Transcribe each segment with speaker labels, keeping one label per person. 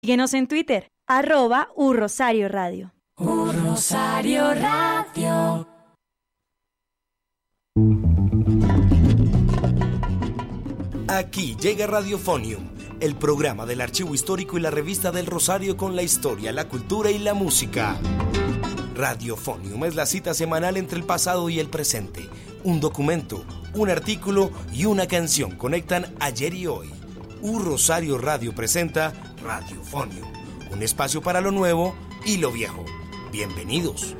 Speaker 1: Síguenos en Twitter, @urrosarioradio.
Speaker 2: Rosario Radio.
Speaker 3: Aquí llega Radiofonium, el programa del Archivo Histórico y la Revista del Rosario con la historia, la cultura y la música. Radiofonium es la cita semanal entre el pasado y el presente. Un documento, un artículo y una canción conectan ayer y hoy. Rosario Radio presenta Radiofonium, un espacio para lo nuevo y lo viejo. Bienvenidos.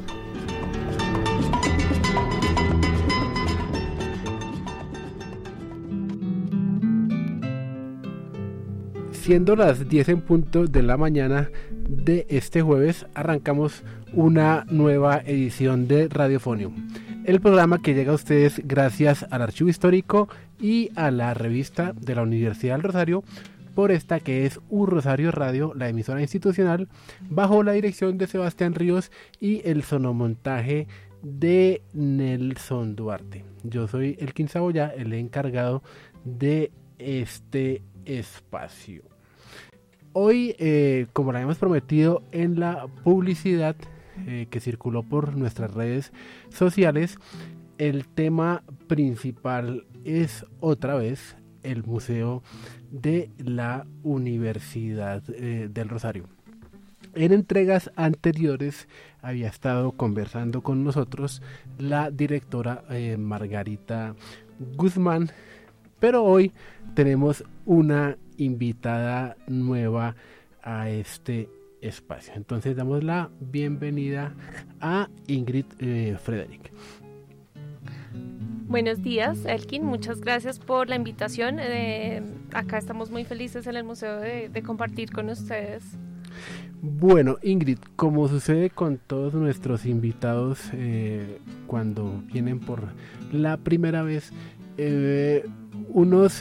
Speaker 4: Siendo las 10 en punto de la mañana de este jueves, arrancamos una nueva edición de Radiofonium, el programa que llega a ustedes gracias al Archivo Histórico y a la revista de la Universidad del Rosario, por esta que es Rosario Radio, la emisora institucional, bajo la dirección de Sebastián Ríos y el sonomontaje de Nelson Duarte. Yo soy Elkin Saboya, el encargado de este espacio. Hoy, como lo habíamos prometido en la publicidad que circuló por nuestras redes sociales, el tema principal es otra vez el Museo de la Universidad del Rosario. En entregas anteriores había estado conversando con nosotros la directora Margarita Guzmán, pero hoy tenemos una invitada nueva a este espacio. Entonces damos la bienvenida a Ingrid Frederick.
Speaker 5: Buenos días, Elkin, muchas gracias por la invitación. Acá estamos muy felices en el museo de compartir con ustedes.
Speaker 4: Bueno, Ingrid, como sucede con todos nuestros invitados cuando vienen por la primera vez, unos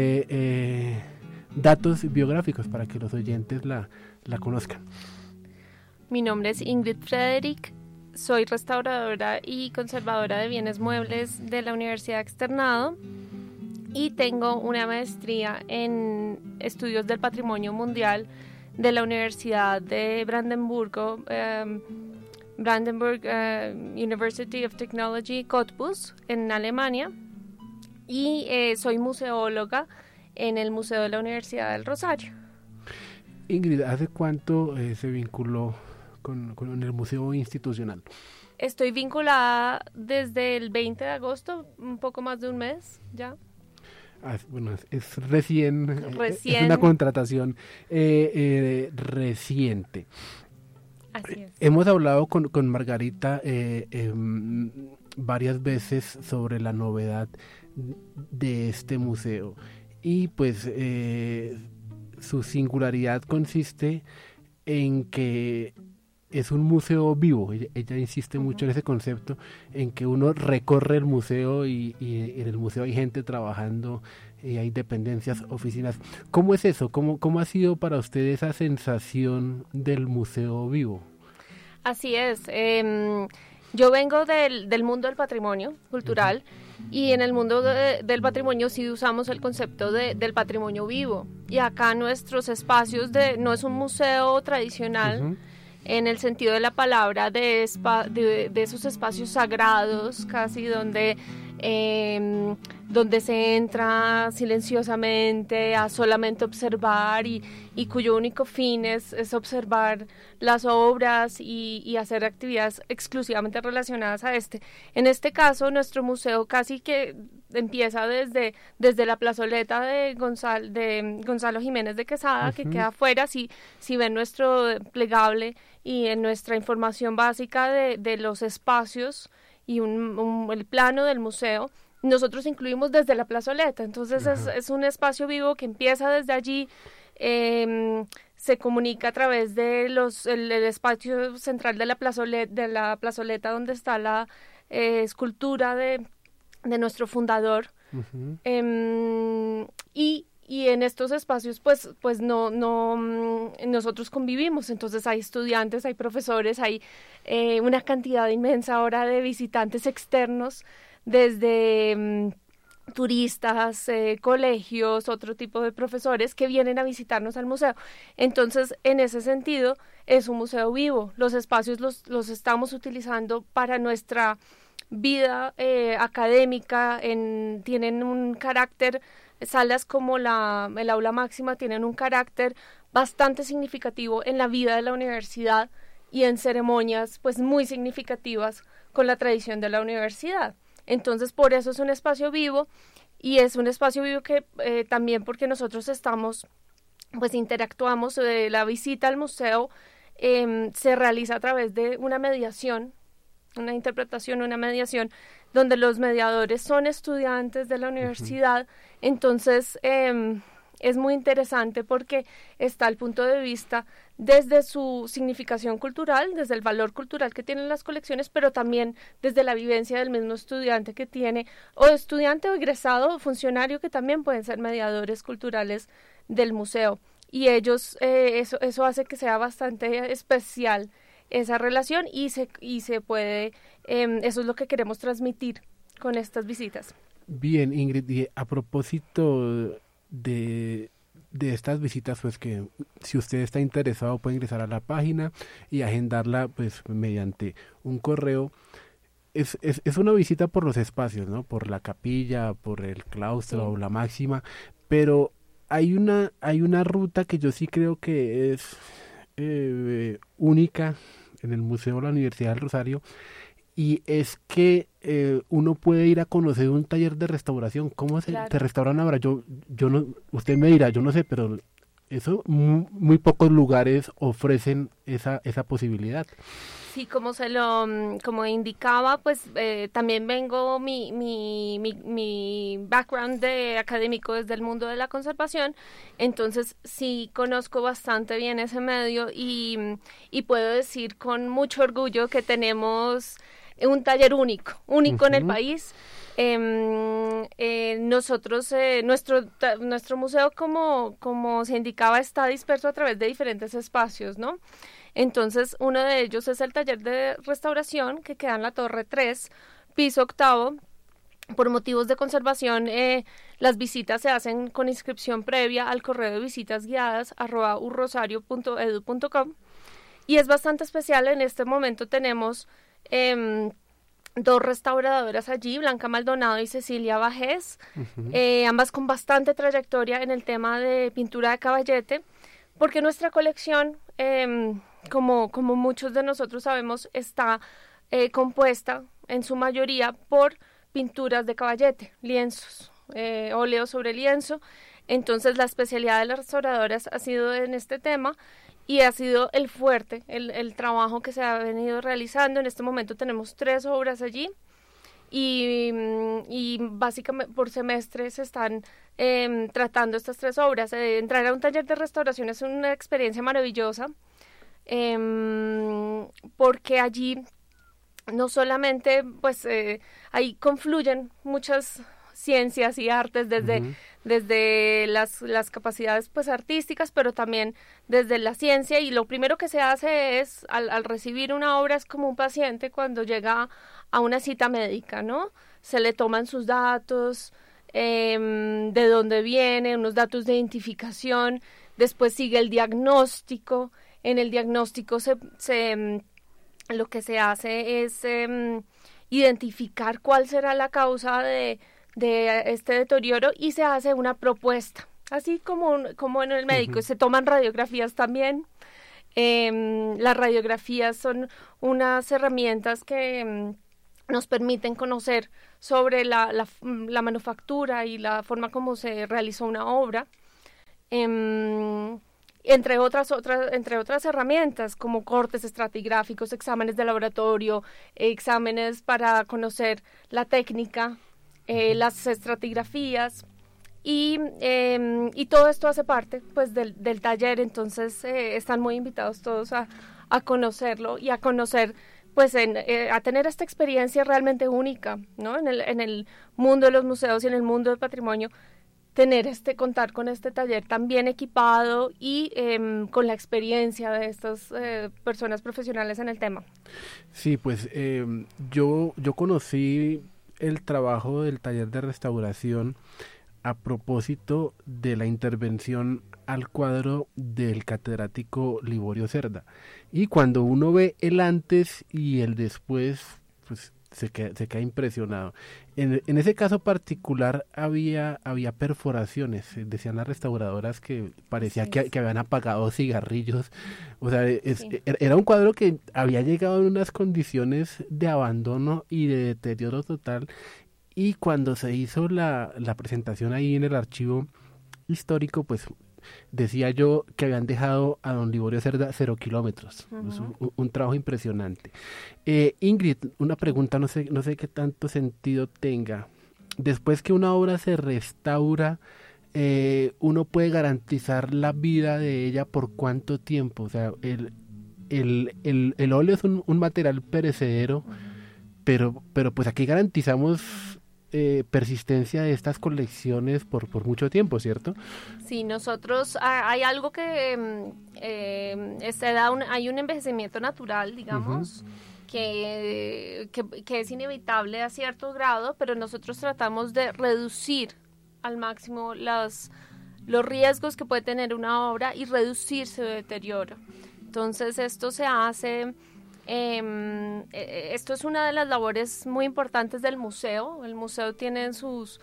Speaker 4: datos biográficos para que los oyentes la conozcan.
Speaker 5: Mi nombre es Ingrid Frederick, soy restauradora y conservadora de bienes muebles de la Universidad Externado y tengo una maestría en estudios del patrimonio mundial de la Universidad de Brandenburg University of Technology Cottbus en Alemania, y soy museóloga en el Museo de la Universidad del Rosario.
Speaker 4: Ingrid, ¿hace cuánto se vinculó con el museo institucional?
Speaker 5: Estoy vinculada desde el 20 de agosto, un poco más de un mes ya.
Speaker 4: Bueno, es recién, es una contratación reciente.
Speaker 5: Así es.
Speaker 4: Hemos hablado con Margarita varias veces sobre la novedad de este museo, y pues su singularidad consiste en que es un museo vivo. Ella insiste mucho en ese concepto, en que uno recorre el museo y en el museo hay gente trabajando, hay dependencias, oficinas. ¿Cómo es eso? ¿Cómo ha sido para usted esa sensación del museo vivo?
Speaker 5: Así es. Yo vengo del mundo del patrimonio cultural, y en el mundo del patrimonio sí usamos el concepto del patrimonio vivo. Y acá nuestros espacios no es un museo tradicional, en el sentido de la palabra, de esos espacios sagrados casi donde se entra silenciosamente a solamente observar y cuyo único fin es observar las obras y hacer actividades exclusivamente relacionadas a este. En este caso, nuestro museo casi que empieza desde la plazoleta de Gonzalo Jiménez de Quesada, que queda afuera. Si ven nuestro plegable y en nuestra información básica de los espacios y el plano del museo, nosotros incluimos desde la plazoleta. Entonces es un espacio vivo que empieza desde allí, se comunica a través de el espacio central de la plazoleta donde está la escultura de nuestro fundador, y en estos espacios pues no nosotros convivimos. Entonces hay estudiantes, hay profesores, hay una cantidad inmensa ahora de visitantes externos desde turistas, colegios, otro tipo de profesores que vienen a visitarnos al museo. Entonces, en ese sentido, es un museo vivo. Los espacios los estamos utilizando para nuestra vida académica, tienen un carácter, salas como el aula máxima tienen un carácter bastante significativo en la vida de la universidad y en ceremonias pues muy significativas con la tradición de la universidad. Entonces, por eso es un espacio vivo, y es un espacio vivo que también porque nosotros pues interactuamos, la visita al museo se realiza a través de una mediación, una interpretación, una mediación, donde los mediadores son estudiantes de la universidad. Entonces, es muy interesante porque está el punto de vista desde su significación cultural, desde el valor cultural que tienen las colecciones, pero también desde la vivencia del mismo estudiante que tiene, o estudiante o egresado o funcionario que también pueden ser mediadores culturales del museo. Y ellos, eso hace que sea bastante especial esa relación, y se puede, eso es lo que queremos transmitir con estas visitas.
Speaker 4: Bien, Ingrid, y a propósito de estas visitas, pues que si usted está interesado puede ingresar a la página y agendarla pues mediante un correo. Es una visita por los espacios, ¿no? Por la capilla, por el claustro o la máxima, pero hay una ruta que yo sí creo que es única en el Museo de la Universidad del Rosario, y es que uno puede ir a conocer un taller de restauración. ¿Cómo se restauran ahora? Yo no, usted me dirá, yo no sé, pero eso muy pocos lugares ofrecen esa posibilidad.
Speaker 5: Sí, como indicaba, pues también vengo, mi background de académico desde el mundo de la conservación, entonces sí conozco bastante bien ese medio, y puedo decir con mucho orgullo que tenemos un taller único en el país. Nosotros, nuestro museo, como se indicaba, está disperso a través de diferentes espacios, ¿no? Entonces, uno de ellos es el taller de restauración, que queda en la Torre 3, piso 8º. Por motivos de conservación, las visitas se hacen con inscripción previa al correo de visitas guiadas @urrosario.edu.com, y es bastante especial. En este momento tenemos 2 restauradoras allí, Blanca Maldonado y Cecilia Bajés, ambas con bastante trayectoria en el tema de pintura de caballete, porque nuestra colección, como muchos de nosotros sabemos, está compuesta en su mayoría por pinturas de caballete, lienzos, óleo sobre lienzo. Entonces, la especialidad de las restauradoras ha sido en este tema, y ha sido el fuerte, el trabajo que se ha venido realizando. En este momento tenemos 3 obras allí, y básicamente por semestre se están tratando estas 3 obras. Entrar a un taller de restauración es una experiencia maravillosa, porque allí no solamente pues ahí confluyen muchas ciencias y artes, desde las capacidades pues artísticas, pero también desde la ciencia, y lo primero que se hace es, al recibir una obra, es como un paciente cuando llega a una cita médica, ¿no? Se le toman sus datos, de dónde viene, unos datos de identificación, después sigue el diagnóstico. En el diagnóstico lo que se hace es identificar cuál será la causa de este deterioro, y se hace una propuesta, así como en el médico. Se toman radiografías también. Las radiografías son unas herramientas que nos permiten conocer sobre la manufactura y la forma como se realizó una obra, entre otras herramientas como cortes estratigráficos, exámenes de laboratorio, exámenes para conocer la técnica, las estratigrafías, y todo esto hace parte pues del taller. Entonces están muy invitados todos a conocerlo y a conocer pues a tener esta experiencia realmente única, ¿no? En el mundo de los museos y en el mundo del patrimonio, contar con este taller tan bien equipado y con la experiencia de estas personas profesionales en el tema.
Speaker 4: Sí, pues yo conocí el trabajo del taller de restauración a propósito de la intervención al cuadro del catedrático Liborio Cerda. Y cuando uno ve el antes y el después, pues se queda impresionado. En ese caso particular había perforaciones, decían las restauradoras que parecía que habían apagado cigarrillos. O sea, era un cuadro que había llegado en unas condiciones de abandono y de deterioro total. Y cuando se hizo la presentación ahí en el archivo histórico, pues decía yo que habían dejado a don Liborio Cerda 0 kilómetros. Uh-huh. Es un trabajo impresionante. Ingrid, una pregunta, no sé qué tanto sentido tenga. Después que una obra se restaura, uno puede garantizar la vida de ella por cuánto tiempo. O sea, el óleo es un material perecedero, uh-huh. pero pues aquí garantizamos persistencia de estas colecciones por mucho tiempo, ¿cierto? Sí, nosotros hay algo que
Speaker 5: hay un envejecimiento natural, digamos, uh-huh. que es inevitable a cierto grado, pero nosotros tratamos de reducir al máximo los riesgos que puede tener una obra y reducir su deterioro. Entonces esto se hace... esto es una de las labores muy importantes del museo. El museo tiene en sus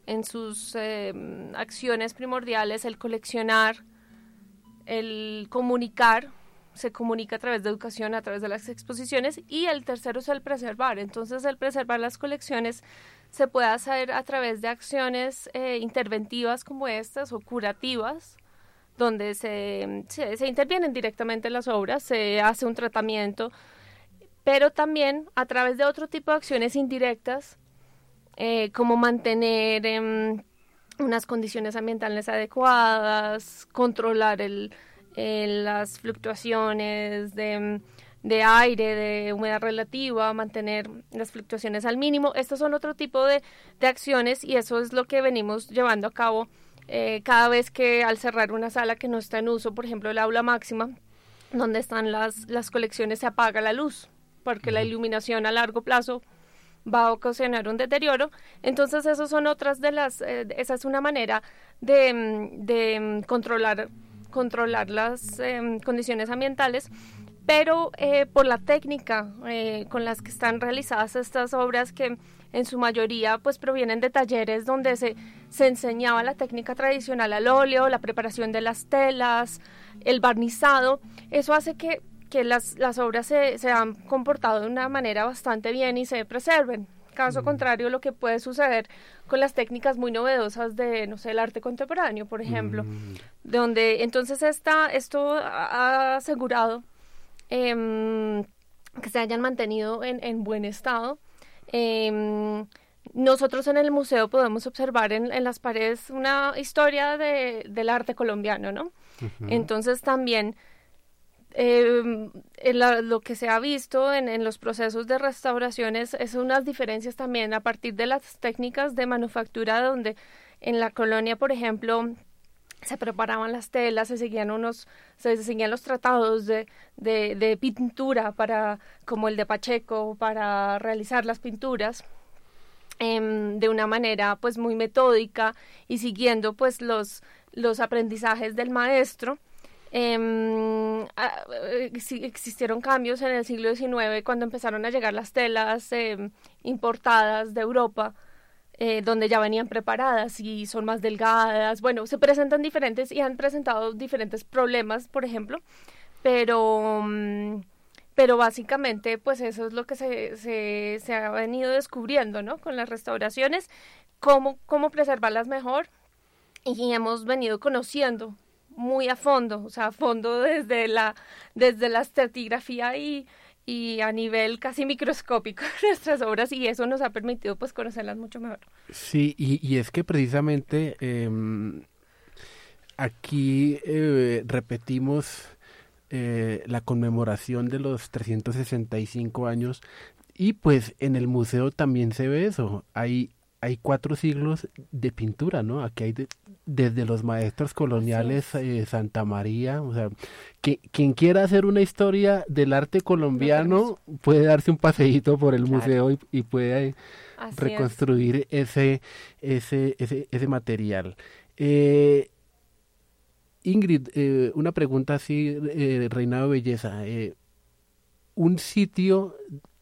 Speaker 5: acciones primordiales el coleccionar, el comunicar, se comunica a través de educación, a través de las exposiciones, y el tercero es el preservar. Entonces el preservar las colecciones se puede hacer a través de acciones interventivas como estas o curativas, donde se intervienen directamente en las obras, se hace un tratamiento, pero también a través de otro tipo de acciones indirectas, como mantener unas condiciones ambientales adecuadas, controlar las fluctuaciones de aire, de humedad relativa, mantener las fluctuaciones al mínimo. Estos son otro tipo de acciones, y eso es lo que venimos llevando a cabo cada vez que al cerrar una sala que no está en uso, por ejemplo el aula máxima, donde están las colecciones, se apaga la luz, porque la iluminación a largo plazo va a ocasionar un deterioro. Entonces esas son otras esa es una manera de controlar las condiciones ambientales, pero por la técnica con las que están realizadas estas obras, que en su mayoría pues provienen de talleres donde se enseñaba la técnica tradicional al óleo, la preparación de las telas, el barnizado. Eso hace que las obras se han comportado de una manera bastante bien y se preserven. Caso contrario, lo que puede suceder con las técnicas muy novedosas de, no sé, el arte contemporáneo, por ejemplo, donde entonces esto ha asegurado que se hayan mantenido en buen estado. Nosotros en el museo podemos observar en las paredes una historia del arte colombiano, ¿no? Uh-huh. Entonces también lo que se ha visto en los procesos de restauraciones es unas diferencias también a partir de las técnicas de manufactura, donde en la colonia, por ejemplo, se preparaban las telas, se seguían los tratados de pintura como el de Pacheco, para realizar las pinturas de una manera pues muy metódica y siguiendo pues los aprendizajes del maestro. Existieron cambios en el siglo XIX cuando empezaron a llegar las telas importadas de Europa, donde ya venían preparadas y son más delgadas. Bueno, se presentan diferentes y han presentado diferentes problemas, por ejemplo, pero básicamente pues eso es lo que se ha venido descubriendo, ¿no? Con las restauraciones, cómo preservarlas mejor, y hemos venido conociendo muy a fondo, o sea, a fondo desde la estratigrafía y a nivel casi microscópico nuestras obras, y eso nos ha permitido pues conocerlas mucho mejor. Sí, y es que precisamente
Speaker 4: aquí repetimos la conmemoración de los 365 años, y pues en el museo también se ve eso. Hay hay 4 siglos de pintura, ¿no? Aquí hay desde los maestros coloniales, Santa María, o sea, quien quiera hacer una historia del arte colombiano puede darse un paseíto por el museo y puede reconstruir ese material. Ingrid, una pregunta así, Reinado de Belleza, un sitio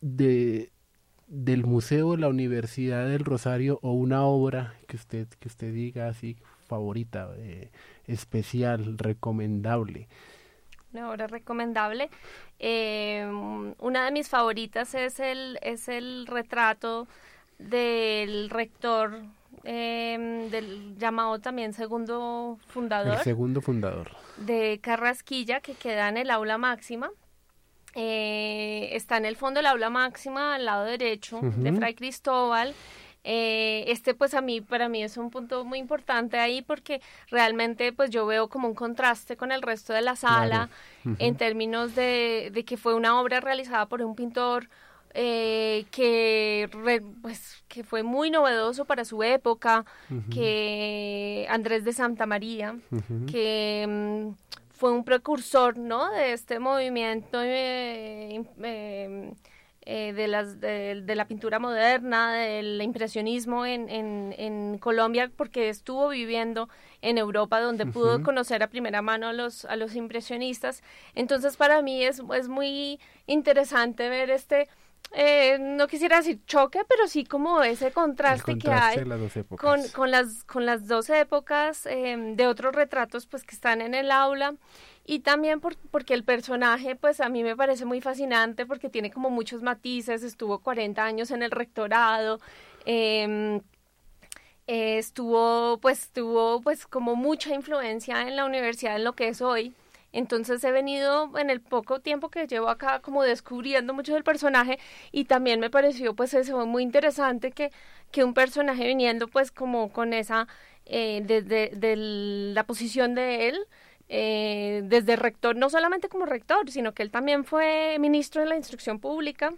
Speaker 4: del Museo de la Universidad del Rosario o una obra que usted diga así favorita, especial, recomendable.
Speaker 5: Una obra recomendable. Una de mis favoritas es el retrato del rector, del llamado también segundo fundador.
Speaker 4: El segundo fundador.
Speaker 5: De Carrasquilla, que queda en el aula máxima. Está en el fondo del aula máxima, al lado derecho, de Fray Cristóbal. Pues para mí es un punto muy importante ahí, porque realmente pues yo veo como un contraste con el resto de la sala, en términos de que fue una obra realizada por un pintor que fue muy novedoso para su época, que Andrés de Santa María, que fue un precursor, ¿no?, de este movimiento de la pintura moderna, del impresionismo en Colombia, porque estuvo viviendo en Europa, donde pudo conocer a primera mano a los impresionistas. Entonces, para mí es muy interesante ver no quisiera decir choque, pero sí como ese contraste que hay con las dos épocas, de otros retratos pues que están en el aula, y también porque el personaje pues a mí me parece muy fascinante, porque tiene como muchos matices. Estuvo 40 años en el rectorado, tuvo como mucha influencia en la universidad, en lo que es hoy. Entonces he venido en el poco tiempo que llevo acá como descubriendo mucho del personaje, y también me pareció pues eso muy interesante, que un personaje viniendo pues como con esa, desde la posición de él, desde rector, no solamente como rector, sino que él también fue ministro de la Instrucción Pública,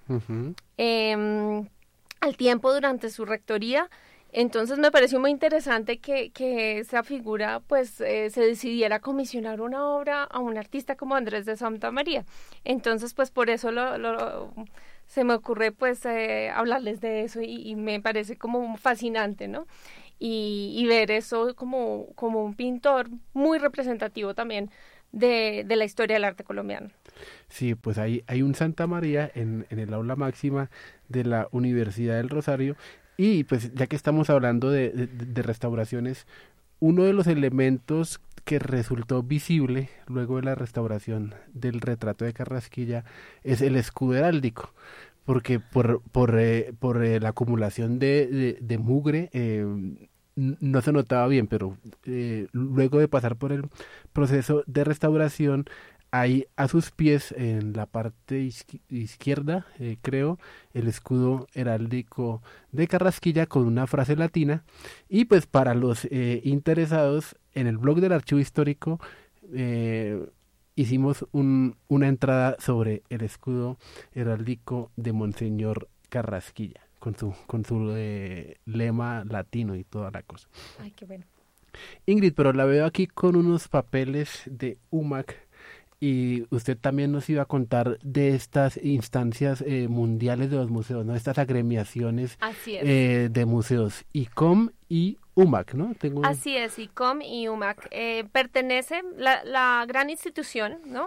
Speaker 5: al tiempo durante su rectoría. Entonces me pareció muy interesante que esa figura pues se decidiera comisionar una obra a un artista como Andrés de Santa María. Entonces pues por eso se me ocurre pues hablarles de eso, y me parece como fascinante, ¿no? Y ver eso como un pintor muy representativo también de la historia del arte colombiano.
Speaker 4: Sí, pues hay un Santa María en el aula máxima de la Universidad del Rosario. Y pues ya que estamos hablando de restauraciones, uno de los elementos que resultó visible luego de la restauración del retrato de Carrasquilla es el escudo heráldico, porque por la acumulación de mugre no se notaba bien, pero luego de pasar por el proceso de restauración, hay a sus pies, en la parte izquierda, creo, el escudo heráldico de Carrasquilla con una frase latina. Y pues para los interesados, en el blog del Archivo Histórico hicimos una entrada sobre el escudo heráldico de Monseñor Carrasquilla, con su lema latino y toda la cosa.
Speaker 5: Ay, qué bueno.
Speaker 4: Ingrid, pero la veo aquí con unos papeles de UMAC, y usted también nos iba a contar de estas instancias mundiales de los museos, ¿no? Estas agremiaciones de museos, ICOM y UMAC, ¿no?
Speaker 5: Así es, ICOM y UMAC. Pertenece la gran institución, ¿no?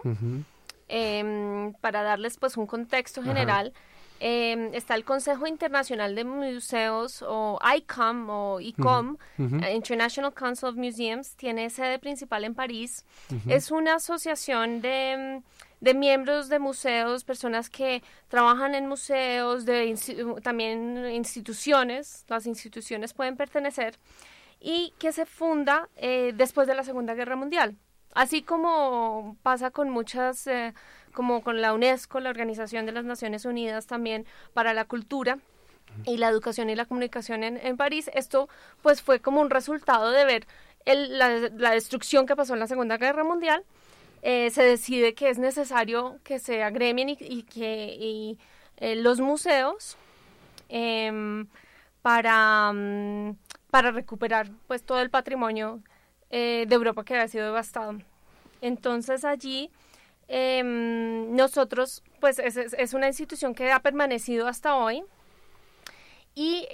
Speaker 5: Para darles pues un contexto general. Está el Consejo Internacional de Museos, o ICOM o ICOM, International Council of Museums, tiene sede principal en París. Es una asociación de miembros de museos, personas que trabajan en museos, también instituciones. Las instituciones pueden pertenecer, y que se funda después de la Segunda Guerra Mundial. Así como pasa con muchas, como con la UNESCO, la Organización de las Naciones Unidas también para la cultura y la educación y la comunicación en París. Esto pues fue como un resultado de ver la destrucción que pasó en la Segunda Guerra Mundial. Se decide que es necesario que se agremien y que los museos para recuperar pues todo el patrimonio de Europa que había sido devastado. Entonces allí nosotros, pues es una institución que ha permanecido hasta hoy y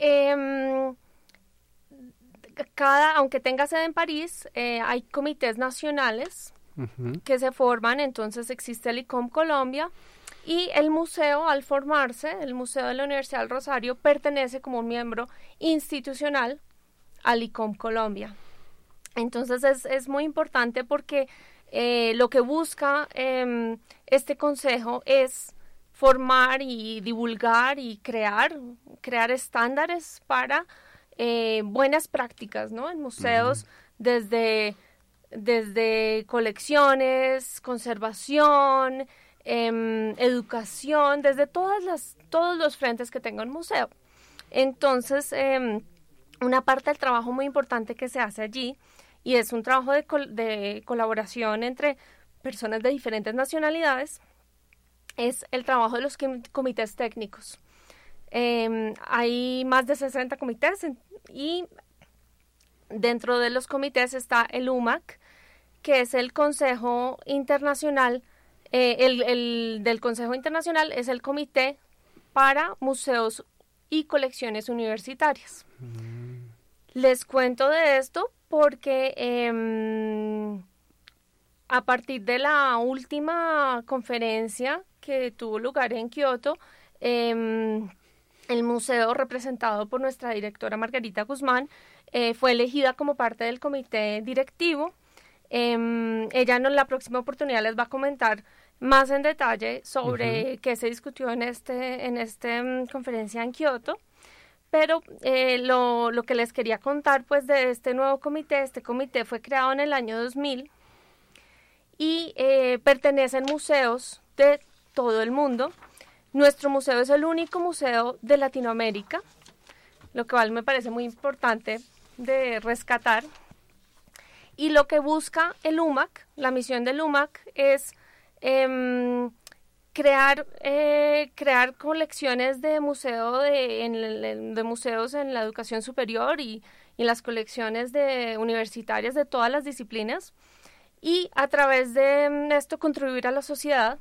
Speaker 5: aunque tenga sede en París, hay comités nacionales que se forman. Entonces existe el ICOM Colombia y el museo, al formarse, el Museo de la Universidad del Rosario pertenece como un miembro institucional al ICOM Colombia. Entonces es muy importante porque lo que busca este consejo es formar y divulgar y crear estándares para buenas prácticas, ¿no? En museos, desde colecciones, conservación, educación, desde todos los frentes que tenga un museo. Entonces, una parte del trabajo muy importante que se hace allí, y es un trabajo de colaboración entre personas de diferentes nacionalidades, es el trabajo de los comités técnicos. Hay más de 60 comités y dentro de los comités está el UMAC, que es el Consejo Internacional. El del Consejo Internacional es el Comité para Museos y Colecciones Universitarias. Les cuento de esto porque a partir de la última conferencia que tuvo lugar en Kioto, el museo, representado por nuestra directora Margarita Guzmán, fue elegida como parte del comité directivo. Ella en la próxima oportunidad les va a comentar más en detalle sobre qué se discutió en esta conferencia en Kioto. Pero lo que les quería contar pues de este nuevo comité, este comité fue creado en el año 2000 y pertenecen museos de todo el mundo. Nuestro museo es el único museo de Latinoamérica, lo cual me parece muy importante de rescatar. Y lo que busca el UMAC, la misión del UMAC, es crear colecciones de museos en la educación superior y en las colecciones universitarias de todas las disciplinas, y a través de esto contribuir a la sociedad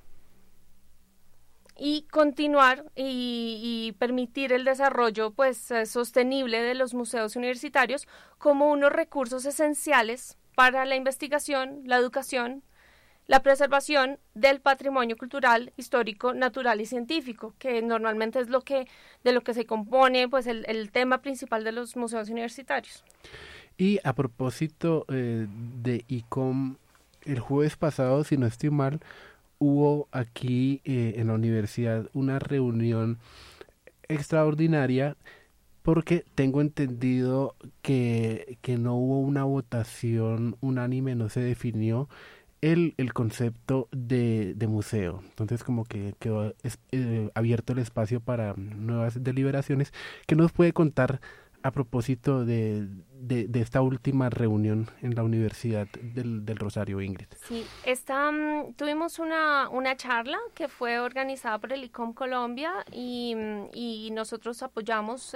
Speaker 5: y continuar y permitir el desarrollo pues sostenible de los museos universitarios como unos recursos esenciales para la investigación, la educación, la preservación del patrimonio cultural, histórico, natural y científico, que normalmente es de lo que se compone pues el tema principal de los museos universitarios.
Speaker 4: Y a propósito de ICOM, el jueves pasado, si no estoy mal, hubo aquí en la universidad una reunión extraordinaria, porque tengo entendido que no hubo una votación unánime, no se definió el concepto de museo. Entonces como que quedó abierto el espacio para nuevas deliberaciones. ¿Qué nos puede contar a propósito de esta última reunión en la Universidad del Rosario, Ingrid?
Speaker 5: Sí, tuvimos una charla que fue organizada por el ICOM Colombia y nosotros apoyamos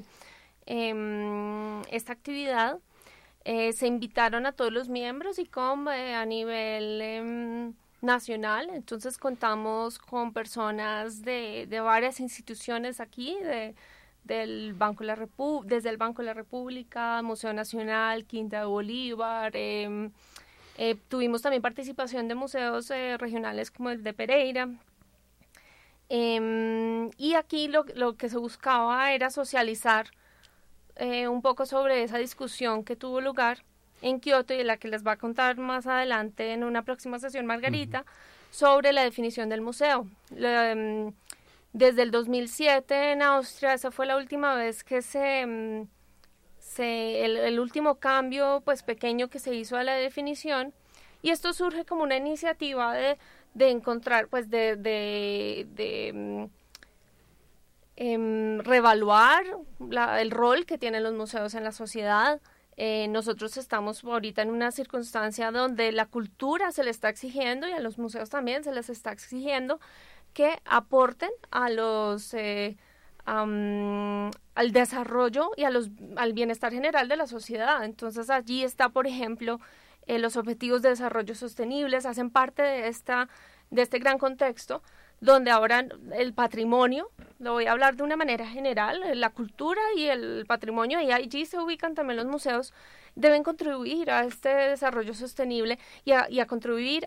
Speaker 5: esta actividad. Se invitaron a todos los miembros ICOM a nivel nacional. Entonces contamos con personas de varias instituciones aquí, desde el Banco de la República, Museo Nacional, Quinta de Bolívar. Tuvimos también participación de museos regionales como el de Pereira. Y aquí lo que se buscaba era socializar un poco sobre esa discusión que tuvo lugar en Kioto y de la que les va a contar más adelante en una próxima sesión Margarita, sobre la definición del museo. Desde el 2007 en Austria, esa fue la última vez que el último cambio pues pequeño que se hizo a la definición, y esto surge como una iniciativa de encontrar pues reevaluar el rol que tienen los museos en la sociedad. Nosotros estamos ahorita en una circunstancia donde la cultura se le está exigiendo y a los museos también se les está exigiendo que aporten a al desarrollo y al bienestar general de la sociedad. Entonces allí está, por ejemplo, los objetivos de desarrollo sostenibles, hacen parte de este gran contexto, donde ahora el patrimonio, lo voy a hablar de una manera general, la cultura y el patrimonio, y allí se ubican también los museos, deben contribuir a este desarrollo sostenible y a contribuir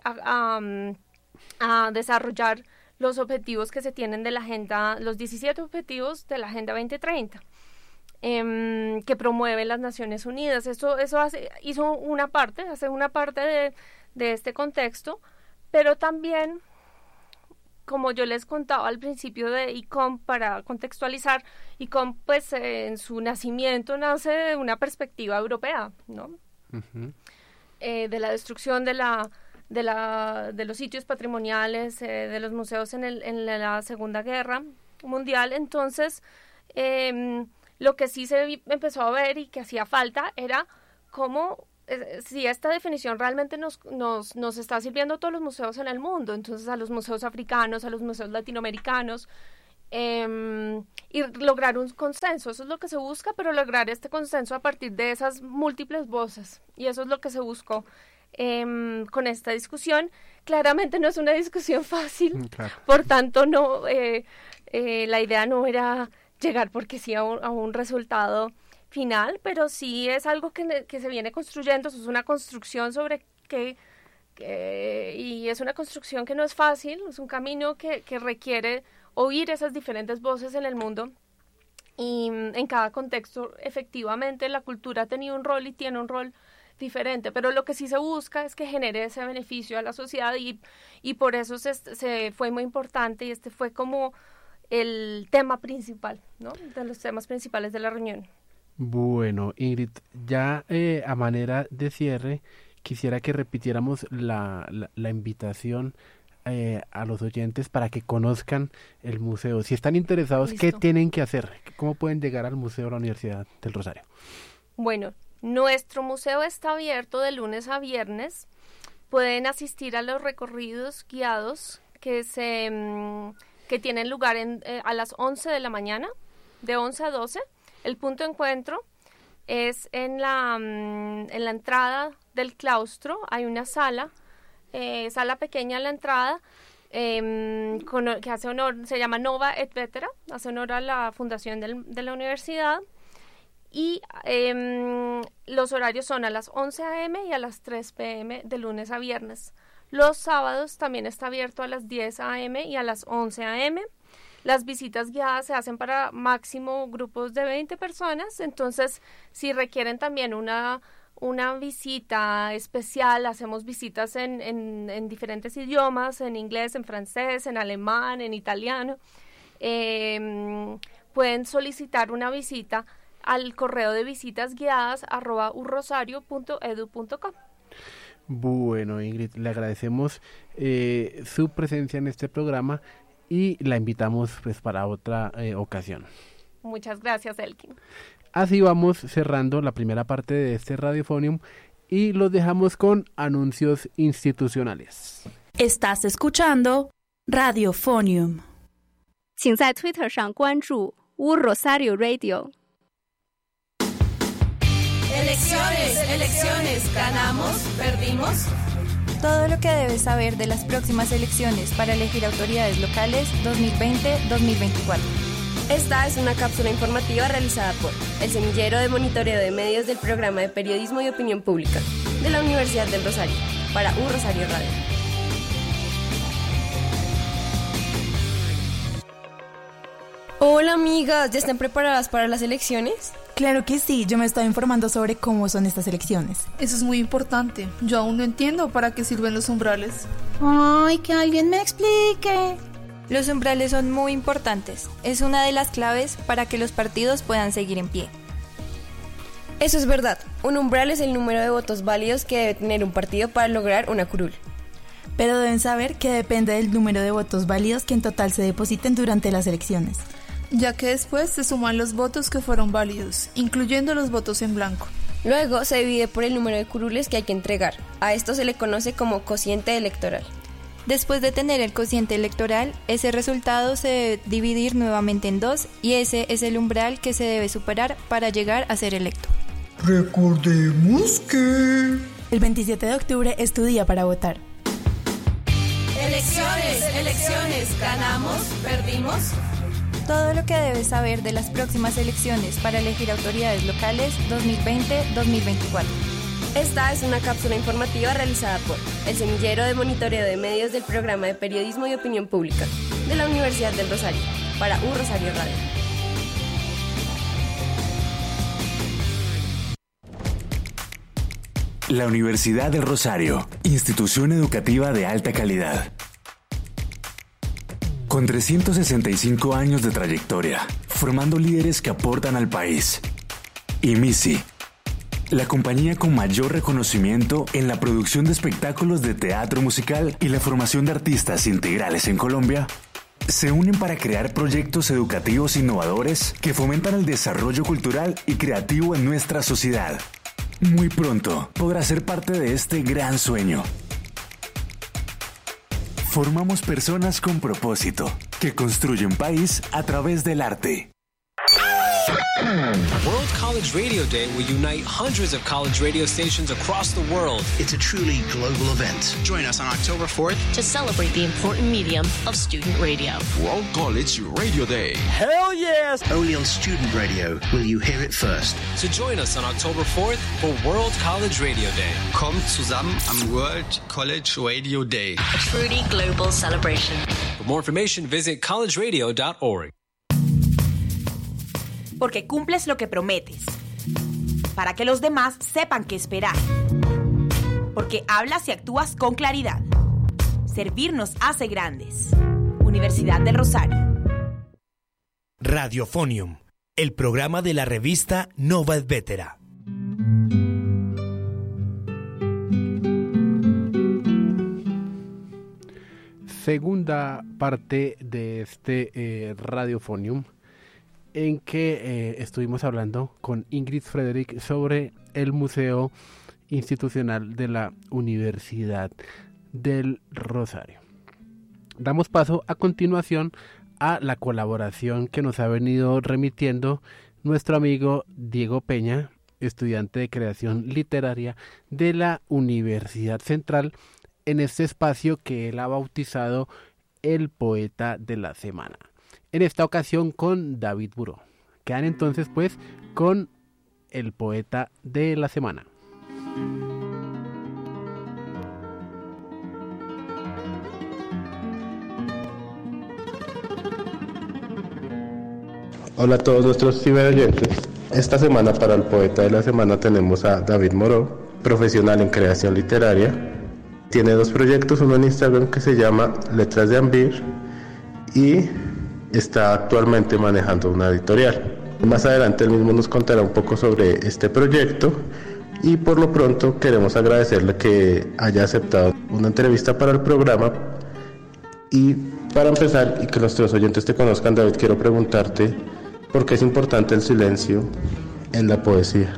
Speaker 5: a desarrollar los objetivos que se tienen de la agenda, los 17 objetivos de la Agenda 2030, que promueven las Naciones Unidas. Eso hace una parte de este contexto, pero también, como yo les contaba al principio de ICOM, para contextualizar, ICOM pues en su nacimiento nace de una perspectiva europea, ¿no? Uh-huh. De la destrucción de los sitios patrimoniales, de los museos en la Segunda Guerra Mundial. Entonces, lo que sí se empezó a ver y que hacía falta era cómo, si esta definición realmente nos está sirviendo a todos los museos en el mundo, entonces a los museos africanos, a los museos latinoamericanos, y lograr un consenso. Eso es lo que se busca, pero lograr este consenso a partir de esas múltiples voces, y eso es lo que se buscó con esta discusión. Claramente no es una discusión fácil, claro. Por tanto la idea no era llegar porque sí a un resultado final, pero sí es algo que se viene construyendo. Eso es una construcción y es una construcción que no es fácil, es un camino que requiere oír esas diferentes voces en el mundo, y en cada contexto efectivamente la cultura ha tenido un rol y tiene un rol diferente, pero lo que sí se busca es que genere ese beneficio a la sociedad, y por eso se fue muy importante, y este fue como el tema principal, ¿no? De los temas principales de la reunión.
Speaker 4: Bueno, Ingrid, ya a manera de cierre, quisiera que repitiéramos la invitación a los oyentes para que conozcan el museo. Si están interesados, ¿Listo? ¿Qué tienen que hacer? ¿Cómo pueden llegar al Museo de la Universidad del Rosario?
Speaker 5: Bueno, nuestro museo está abierto de lunes a viernes. Pueden asistir a los recorridos guiados que tienen lugar a las 11 de la mañana, de 11 a 12. El punto de encuentro es en la entrada del claustro. Hay una sala pequeña en la entrada, que hace honor, se llama Nova et Vetera, hace honor a la fundación de la universidad, y los horarios son a las 11 a.m. y a las 3 p.m. de lunes a viernes. Los sábados también está abierto a las 10 a.m. y a las 11 a.m. Las visitas guiadas se hacen para máximo grupos de 20 personas, entonces si requieren también una visita especial, hacemos visitas en diferentes idiomas, en inglés, en francés, en alemán, en italiano. Pueden solicitar una visita al correo de visitasguiadas@urrosario.edu.co.
Speaker 4: Bueno, Ingrid, le agradecemos su presencia en este programa y la invitamos pues para otra ocasión.
Speaker 5: Muchas gracias, Elkin.
Speaker 4: Así vamos cerrando la primera parte de este Radiofonium y los dejamos con anuncios institucionales.
Speaker 2: Estás escuchando Radiofonium.
Speaker 1: 请在 Twitter 上关注 Rosario Radio.
Speaker 2: Elecciones, ganamos, perdimos.
Speaker 6: Todo lo que debes saber de las próximas elecciones para elegir autoridades locales 2020-2024.
Speaker 7: Esta es una cápsula informativa realizada por el Semillero de Monitoreo de Medios del Programa de Periodismo y Opinión Pública de la Universidad del Rosario, para Rosario Radio. Hola amigas, ¿ya están preparadas para las elecciones?
Speaker 8: Claro que sí, yo me estoy informando sobre cómo son estas elecciones.
Speaker 9: Eso es muy importante, yo aún no entiendo para qué sirven los umbrales.
Speaker 8: ¡Ay, que alguien me explique!
Speaker 6: Los umbrales son muy importantes, es una de las claves para que los partidos puedan seguir en pie.
Speaker 7: Eso es verdad, un umbral es el número de votos válidos que debe tener un partido para lograr una curul.
Speaker 8: Pero deben saber que depende del número de votos válidos que en total se depositen durante las elecciones,
Speaker 9: ya que después se suman los votos que fueron válidos, incluyendo los votos en blanco.
Speaker 7: Luego se divide por el número de curules que hay que entregar. A esto se le conoce como cociente electoral.
Speaker 6: Después de tener el cociente electoral, ese resultado se debe dividir nuevamente en 2 y ese es el umbral que se debe superar para llegar a ser electo.
Speaker 10: Recordemos que
Speaker 8: el 27 de octubre es tu día para votar.
Speaker 2: Elecciones, ganamos, perdimos.
Speaker 6: Todo lo que debes saber de las próximas elecciones para elegir autoridades locales 2020-2024.
Speaker 7: Esta es una cápsula informativa realizada por el Semillero de Monitoreo de Medios del Programa de Periodismo y Opinión Pública de la Universidad del Rosario, para Rosario Radio.
Speaker 11: La Universidad del Rosario, institución educativa de alta calidad. Con 365 años de trayectoria, formando líderes que aportan al país. IMISI, la compañía con mayor reconocimiento en la producción de espectáculos de teatro musical y la formación de artistas integrales en Colombia, se unen para crear proyectos educativos innovadores que fomentan el desarrollo cultural y creativo en nuestra sociedad. Muy pronto podrás ser parte de este gran sueño. Formamos personas con propósito que construyen país a través del arte.
Speaker 12: World College Radio Day will unite hundreds of college radio stations across the world.
Speaker 13: It's a truly global event. Join us on October 4th
Speaker 14: to celebrate the important medium of student radio.
Speaker 15: World College Radio Day.
Speaker 12: Hell yes!
Speaker 13: Only on student radio will you hear it first.
Speaker 12: So join us on October 4th for World College Radio Day.
Speaker 15: Kommt zusammen am World College Radio Day.
Speaker 14: A truly global celebration.
Speaker 12: For more information, visit collegeradio.org.
Speaker 16: Porque cumples lo que prometes, para que los demás sepan qué esperar, porque hablas y actúas con claridad. Servir nos hace grandes. Universidad del Rosario.
Speaker 3: Radiofonium, el programa de la revista Nova et Vetera.
Speaker 4: Segunda parte de este Radiofonium, en que estuvimos hablando con Ingrid Frederick sobre el Museo Institucional de la Universidad del Rosario. Damos paso a continuación a la colaboración que nos ha venido remitiendo nuestro amigo Diego Peña, estudiante de creación literaria de la Universidad Central, en este espacio que él ha bautizado el Poeta de la Semana. En esta ocasión con David Buró. Quedan entonces pues con el Poeta de la Semana.
Speaker 17: Hola a todos nuestros ciberoyentes. Esta semana para el Poeta de la Semana tenemos a David Moró, profesional en creación literaria. Tiene 2 proyectos, uno en Instagram que se llama Letras de Ambir y está actualmente manejando una editorial. Más adelante él mismo nos contará un poco sobre este proyecto y por lo pronto queremos agradecerle que haya aceptado una entrevista para el programa. Y para empezar y que nuestros oyentes te conozcan, David, quiero preguntarte por qué es importante el silencio en la poesía.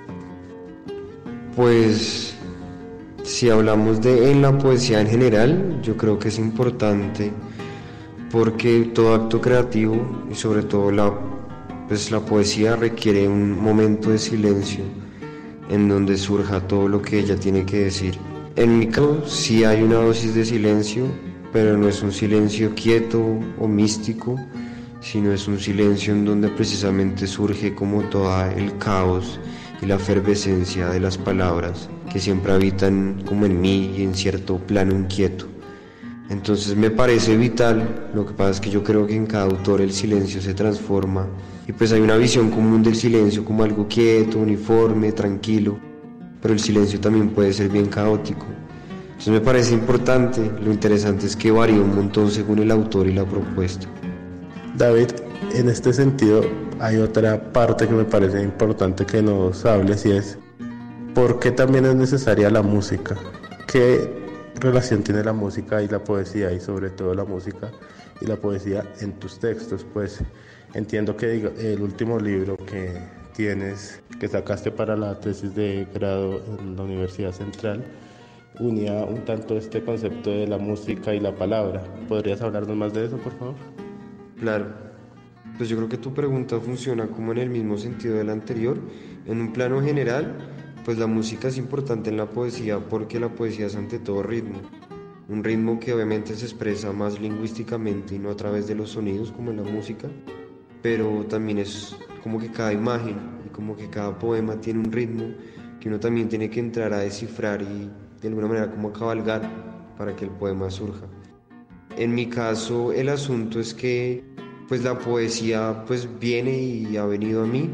Speaker 18: Pues si hablamos de en la poesía en general, yo creo que es importante porque todo acto creativo y sobre todo la poesía requiere un momento de silencio en donde surja todo lo que ella tiene que decir. En mi caso sí hay una dosis de silencio, pero no es un silencio quieto o místico, sino es un silencio en donde precisamente surge como todo el caos y la efervescencia de las palabras que siempre habitan como en mí y en cierto plano inquieto. Entonces me parece vital, lo que pasa es que yo creo que en cada autor el silencio se transforma y pues hay una visión común del silencio como algo quieto, uniforme, tranquilo, pero el silencio también puede ser bien caótico. Entonces me parece importante, lo interesante es que varía un montón según el autor y la propuesta.
Speaker 17: David, en este sentido hay otra parte que me parece importante que nos hables y es ¿por qué también es necesaria la música? ¿Qué relación tiene la música y la poesía, y sobre todo la música y la poesía en tus textos? Pues entiendo que el último libro que tienes, que sacaste para la tesis de grado en la Universidad Central, unía un tanto este concepto de la música y la palabra. ¿Podrías hablarnos más de eso, por favor?
Speaker 18: Claro. Pues yo creo que tu pregunta funciona como en el mismo sentido de la anterior. En un plano general, pues la música es importante en la poesía porque la poesía es ante todo ritmo. Un ritmo que obviamente se expresa más lingüísticamente y no a través de los sonidos como en la música, pero también es como que cada imagen y como que cada poema tiene un ritmo que uno también tiene que entrar a descifrar y de alguna manera como a cabalgar para que el poema surja. En mi caso el asunto es que pues la poesía pues viene y ha venido a mí,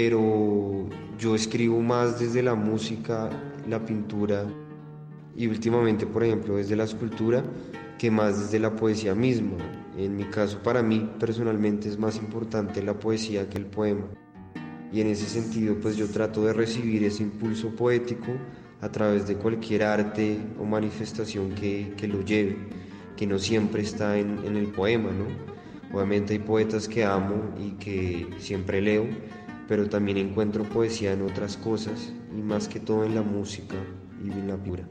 Speaker 18: pero yo escribo más desde la música, la pintura y últimamente, por ejemplo, desde la escultura, que más desde la poesía misma. En mi caso, para mí, personalmente, es más importante la poesía que el poema. Y en ese sentido, pues yo trato de recibir ese impulso poético a través de cualquier arte o manifestación que lo lleve, que no siempre está en el poema, ¿no? Obviamente hay poetas que amo y que siempre leo, pero también encuentro poesía en otras cosas, y más que todo en la música y en la pintura.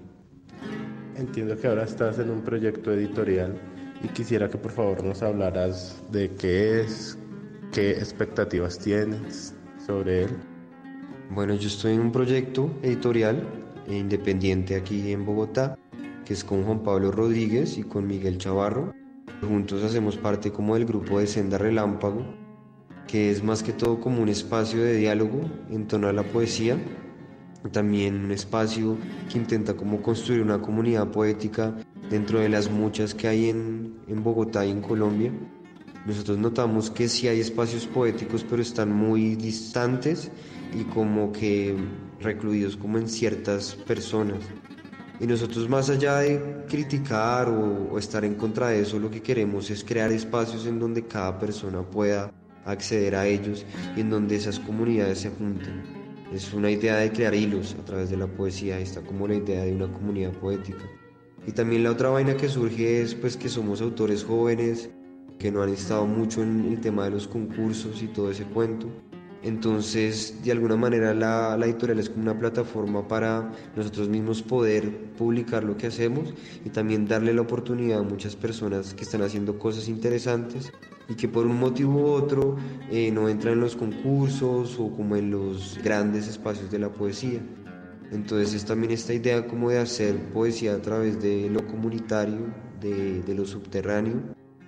Speaker 17: Entiendo que ahora estás en un proyecto editorial y quisiera que por favor nos hablaras de qué es, qué expectativas tienes sobre él.
Speaker 18: Bueno, yo estoy en un proyecto editorial independiente aquí en Bogotá, que es con Juan Pablo Rodríguez y con Miguel Chavarro. Juntos hacemos parte como del grupo de Senda Relámpago, que es más que todo como un espacio de diálogo en torno a la poesía. También un espacio que intenta como construir una comunidad poética dentro de las muchas que hay en Bogotá y en Colombia. Nosotros notamos que sí hay espacios poéticos, pero están muy distantes y como que recluidos como en ciertas personas. Y nosotros, más allá de criticar o estar en contra de eso, lo que queremos es crear espacios en donde cada persona pueda acceder a ellos y en donde esas comunidades se junten. Es una idea de crear hilos a través de la poesía, está como la idea de una comunidad poética. Y también la otra vaina que surge es pues que somos autores jóvenes que no han estado mucho en el tema de los concursos y todo ese cuento. Entonces, de alguna manera la editorial es como una plataforma para nosotros mismos poder publicar lo que hacemos y también darle la oportunidad a muchas personas que están haciendo cosas interesantes y que por un motivo u otro no entran en los concursos o como en los grandes espacios de la poesía. Entonces es también esta idea como de hacer poesía a través de lo comunitario, de lo subterráneo,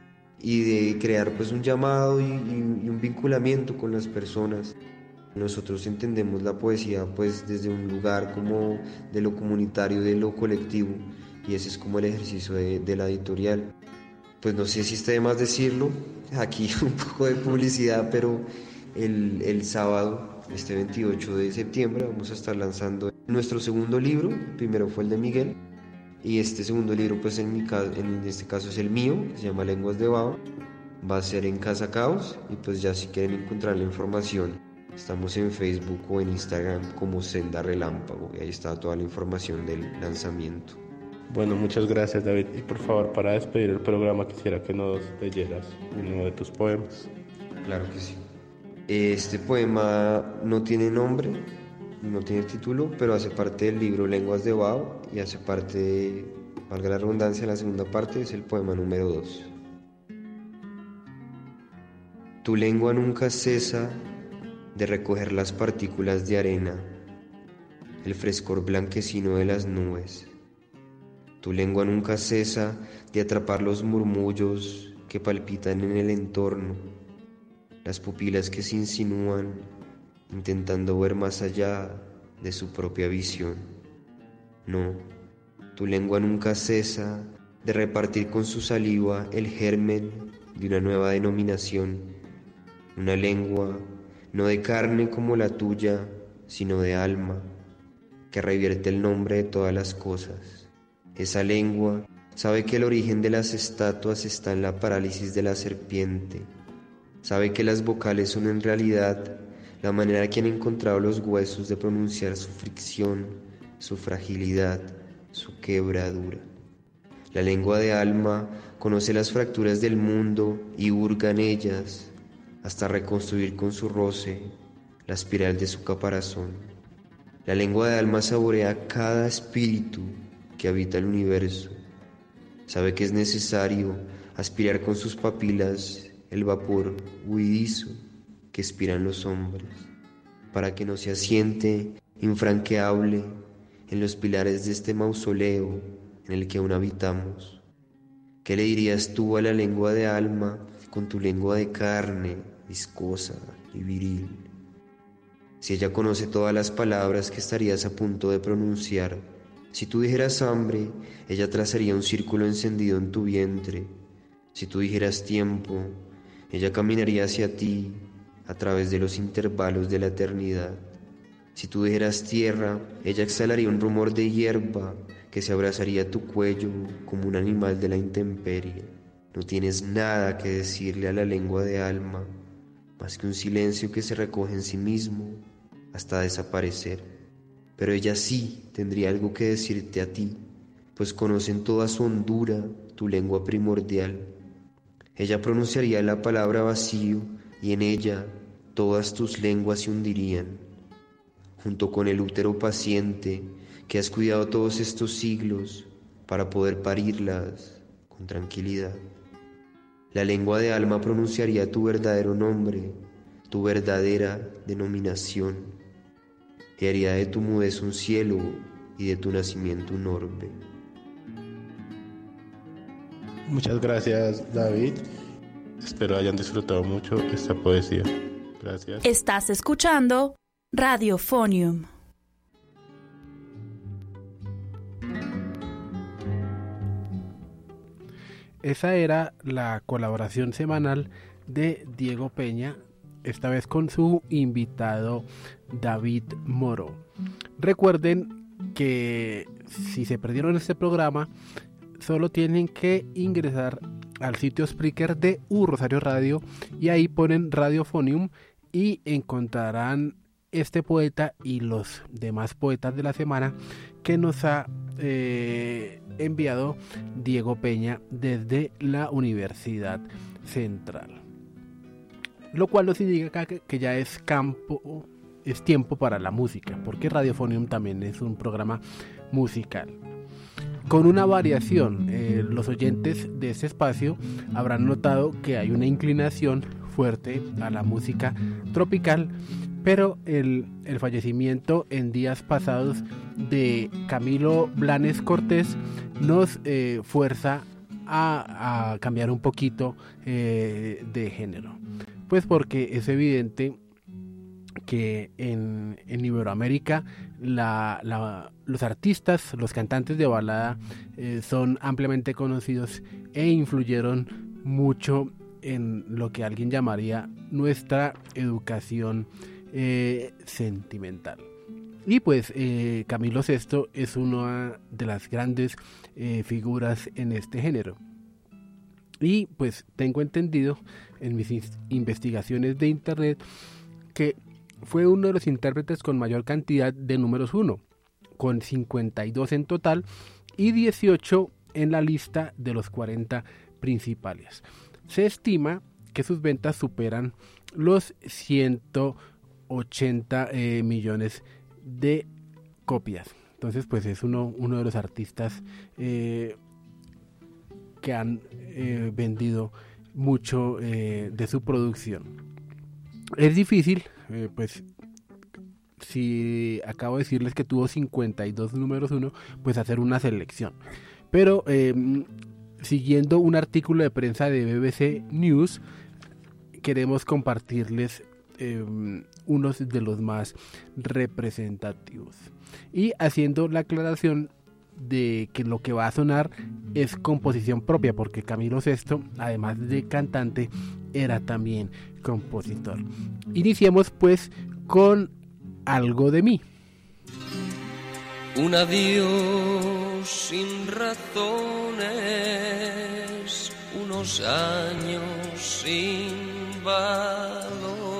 Speaker 18: y de crear pues un llamado y un vinculamiento con las personas. Nosotros entendemos la poesía pues desde un lugar como de lo comunitario, de lo colectivo, y ese es como el ejercicio de la editorial. Pues no sé si está de más decirlo, aquí un poco de publicidad, pero el sábado, este 28 de septiembre, vamos a estar lanzando nuestro segundo libro. El primero fue el de Miguel, y este segundo libro, pues en este caso es el mío, que se llama Lenguas de Bao. Va a ser en Casa Caos, y pues ya si quieren encontrar la información, estamos en Facebook o en Instagram como Senda Relámpago, y ahí está toda la información del lanzamiento.
Speaker 17: Bueno, muchas gracias, David. Y por favor, para despedir el programa, quisiera que nos leyeras uno de tus poemas.
Speaker 18: Claro que sí. Este poema no tiene nombre, no tiene título, pero hace parte del libro Lenguas de Bao y hace parte, valga la redundancia, la segunda parte es el poema número 2. Tu lengua nunca cesa de recoger las partículas de arena, el frescor blanquecino de las nubes. Tu lengua nunca cesa de atrapar los murmullos que palpitan en el entorno, las pupilas que se insinúan, intentando ver más allá de su propia visión. No, tu lengua nunca cesa de repartir con su saliva el germen de una nueva denominación, una lengua no de carne como la tuya, sino de alma, que revierte el nombre de todas las cosas. Esa lengua sabe que el origen de las estatuas está en la parálisis de la serpiente, sabe que las vocales son en realidad la manera que han encontrado los huesos de pronunciar su fricción, su fragilidad, su quebradura. La lengua de alma conoce las fracturas del mundo y hurga en ellas hasta reconstruir con su roce la espiral de su caparazón. La lengua de alma saborea cada espíritu que habita el universo. Sabe que es necesario aspirar con sus papilas el vapor huidizo que expiran los hombres, para que no se asiente infranqueable en los pilares de este mausoleo en el que aún habitamos. ¿Qué le dirías tú a la lengua de alma con tu lengua de carne, viscosa y viril? Si ella conoce todas las palabras que estarías a punto de pronunciar, si tú dijeras hambre, ella trazaría un círculo encendido en tu vientre. Si tú dijeras tiempo, ella caminaría hacia ti a través de los intervalos de la eternidad. Si tú dijeras tierra, ella exhalaría un rumor de hierba que se abrazaría a tu cuello como un animal de la intemperie. No tienes nada que decirle a la lengua de alma, más que un silencio que se recoge en sí mismo hasta desaparecer. Pero ella sí tendría algo que decirte a ti, pues conoce en toda su hondura tu lengua primordial. Ella pronunciaría la palabra vacío y en ella todas tus lenguas se hundirían, junto con el útero paciente que has cuidado todos estos siglos para poder parirlas con tranquilidad. La lengua de alma pronunciaría tu verdadero nombre, tu verdadera denominación, y haría de tu mudez un cielo y de tu nacimiento un orbe.
Speaker 17: Muchas gracias, David. Espero hayan disfrutado mucho esta poesía. Gracias.
Speaker 19: Estás escuchando Radiofonium.
Speaker 4: Esa era la colaboración semanal de Diego Peña, esta vez con su invitado David Moro. Recuerden que si se perdieron este programa, solo tienen que ingresar al sitio Spreaker de Rosario Radio y ahí ponen Radiofonium y encontrarán este poeta y los demás poetas de la semana que nos ha enviado Diego Peña desde la Universidad Central, lo cual nos indica que ya es tiempo para la música, porque Radiofonium también es un programa musical con una variación. Los oyentes de este espacio habrán notado que hay una inclinación fuerte a la música tropical, pero el fallecimiento en días pasados de Camilo Blanes Cortés nos fuerza a cambiar un poquito de género, pues porque es evidente que en Iberoamérica los artistas, los cantantes de balada son ampliamente conocidos e influyeron mucho en lo que alguien llamaría nuestra educación sentimental. Y pues Camilo VI es una de las grandes figuras en este género. Y pues tengo entendido en mis investigaciones de internet que fue uno de los intérpretes con mayor cantidad de números 1, con 52 en total y 18 en la lista de los 40 principales. Se estima que sus ventas superan los 180 millones de copias. Entonces pues es uno de los artistas que han vendido mucho de su producción. Es difícil, pues si acabo de decirles que tuvo 52 números 1, pues hacer una selección. Pero siguiendo un artículo de prensa de BBC News, queremos compartirles unos de los más representativos. Y haciendo la aclaración de que lo que va a sonar es composición propia, porque Camilo VI, además de cantante, era también compositor. Iniciemos pues con Algo de mí.
Speaker 20: Un adiós sin razones, unos años sin valor.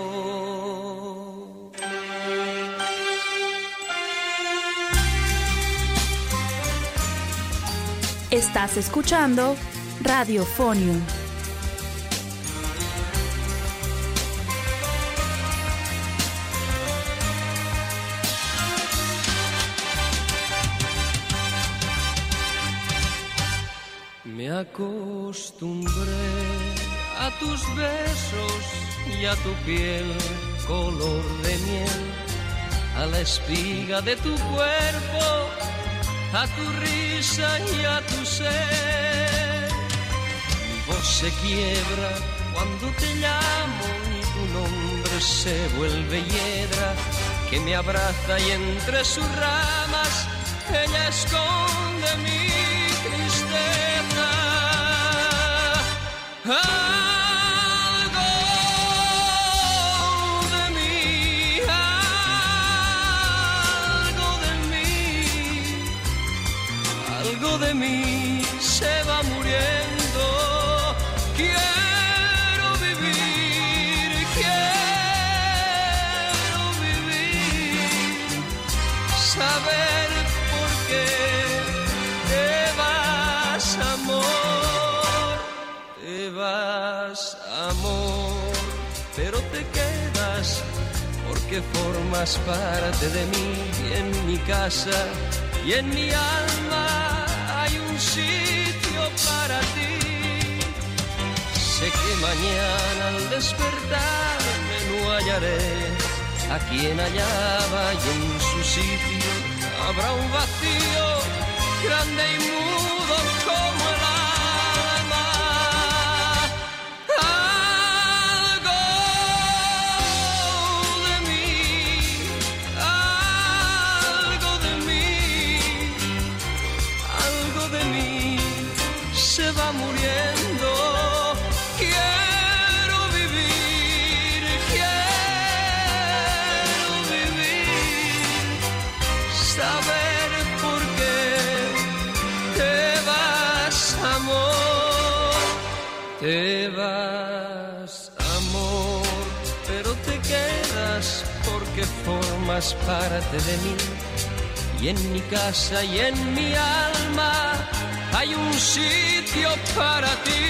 Speaker 19: Estás escuchando Radiofonium.
Speaker 20: acostumbré a tus besos y a tu piel color de miel, a la espiga de tu cuerpo, a tu risa y a tu ser. Mi voz se quiebra cuando te llamo y tu nombre se vuelve hiedra que me abraza y entre sus ramas ella esconde mi tristeza. Algo de mí, algo de mí, algo de mí se va muriendo. Quiero vivir, saber por qué te vas, amor, pero te quedas porque formas parte de mí y en mi casa y en mi alma hay un sitio para ti. Sé que mañana al despertarme no hallaré a quien hallaba y en su sitio habrá un vacío grande y mudo como el alma. Algo de mí, algo de mí, algo de mí se va muriendo. Saber por qué te vas, amor, te vas, amor, pero te quedas porque formas parte de mí y en mi casa y en mi alma hay un sitio para ti.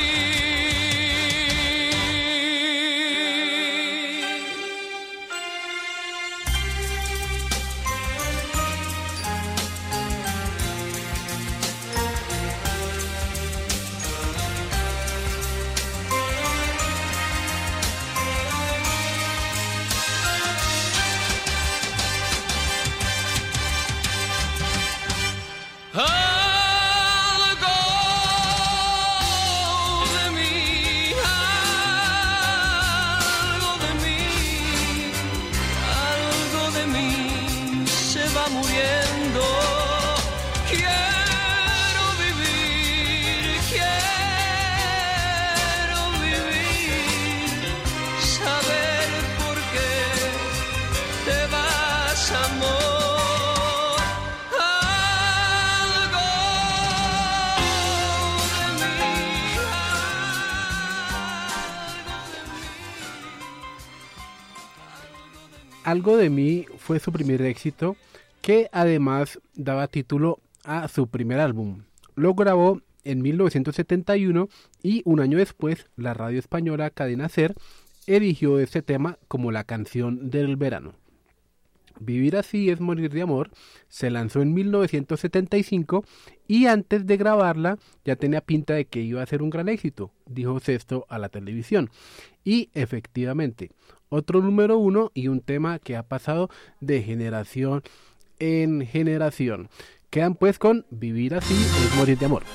Speaker 4: Algo de mí fue su primer éxito, que además daba título a su primer álbum. Lo grabó en 1971 y un año después la radio española Cadena Ser eligió este tema como la canción del verano. Vivir así es morir de amor se lanzó en 1975 y antes de grabarla ya tenía pinta de que iba a ser un gran éxito, dijo Sesto a la televisión. Y efectivamente, otro número uno y un tema que ha pasado de generación en generación. Quedan pues con Vivir así es morir de amor.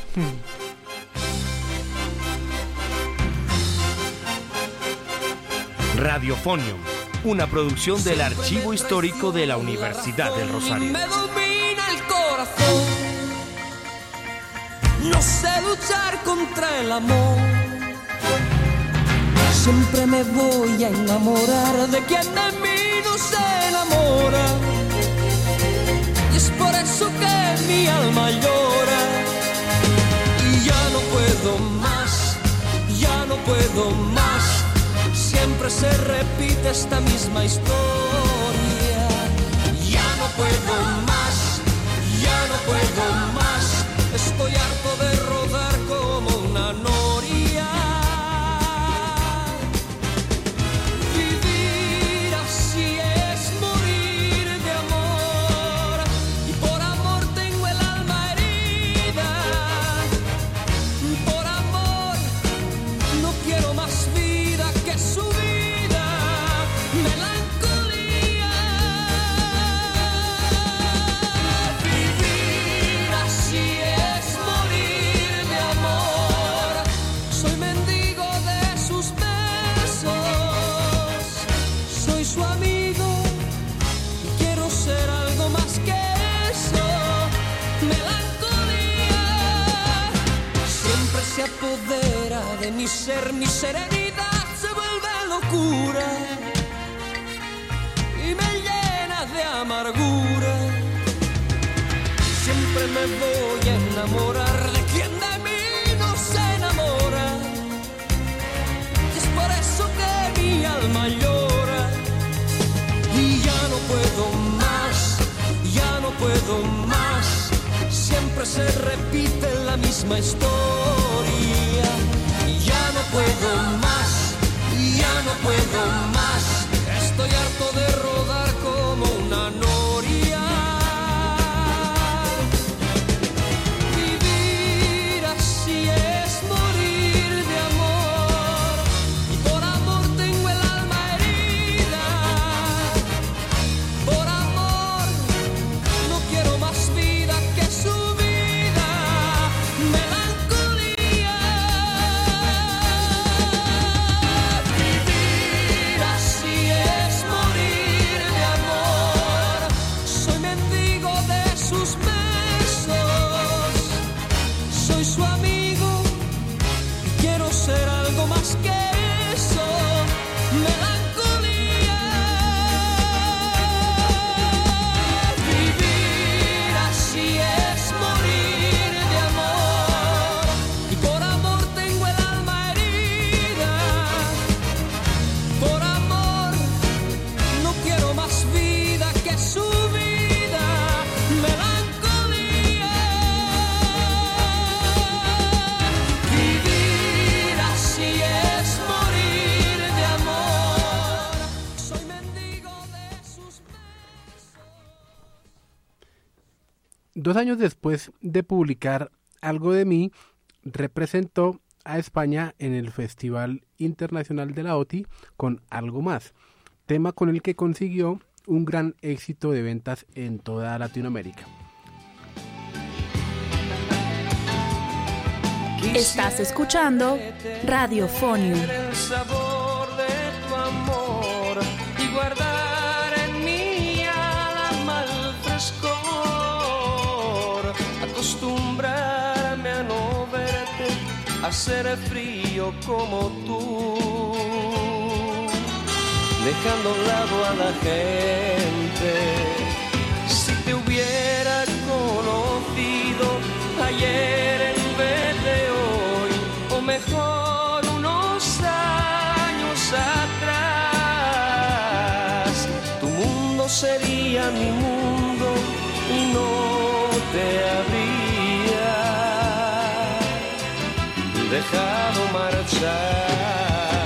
Speaker 3: Radiofonium, una producción del Archivo Histórico de la Universidad del Rosario.
Speaker 20: Me domina el corazón, no sé luchar contra el amor. Siempre me voy a enamorar de quien de mí no se enamora. Y es por eso que mi alma llora. Y ya no puedo más, ya no puedo más. Siempre se repite esta misma historia. Ya no puedo más, ya no puedo más. Estoy harto de rodar como una noria. Vivir así es morir de amor. Y por amor tengo el alma herida. Por más vida que su vida, melancolía. Vivir así es morir de amor. Soy mendigo de sus besos, soy su amigo y quiero ser algo más que eso. Melancolía siempre se apodera de mi ser, mi serenidad se vuelve locura y me llena de amargura. Siempre me voy a enamorar de quien de mí no se enamora, y es por eso que mi alma llora. Y ya no puedo más, ya no puedo más, siempre se repite la misma historia. Y ya no puedo más, ya no puedo más, estoy harto de rodar como una noria. Vivir así es morir de amor, y por amor tengo el alma herida. Por amor no quiero más vida que su vida, melancolía. Vivir así es morir de amor. Soy mendigo de sus besos, soy su amigo y quiero ser algo más que eso, melancolía. Vivir así es morir de amor, y por amor tengo el alma herida. Por amor no quiero más vida que su vida, melancolía. Vivir así es morir de amor. Soy mendigo de sus besos.
Speaker 4: 2 años después de publicar Algo de mí, representó a España en el Festival Internacional de la OTI con Algo más, tema con el que consiguió un gran éxito de ventas en toda Latinoamérica.
Speaker 19: Estás escuchando Radio Fonium.
Speaker 20: El sabor de tu amor y guardar en mi alma el frescor, acostumbrarme a no verte, a ser frío como tú, dejando a un lado a la gente. Si te hubiera conocido ayer en vez de hoy, o mejor unos años atrás, tu mundo sería mi mundo y no te habría dejado marchar.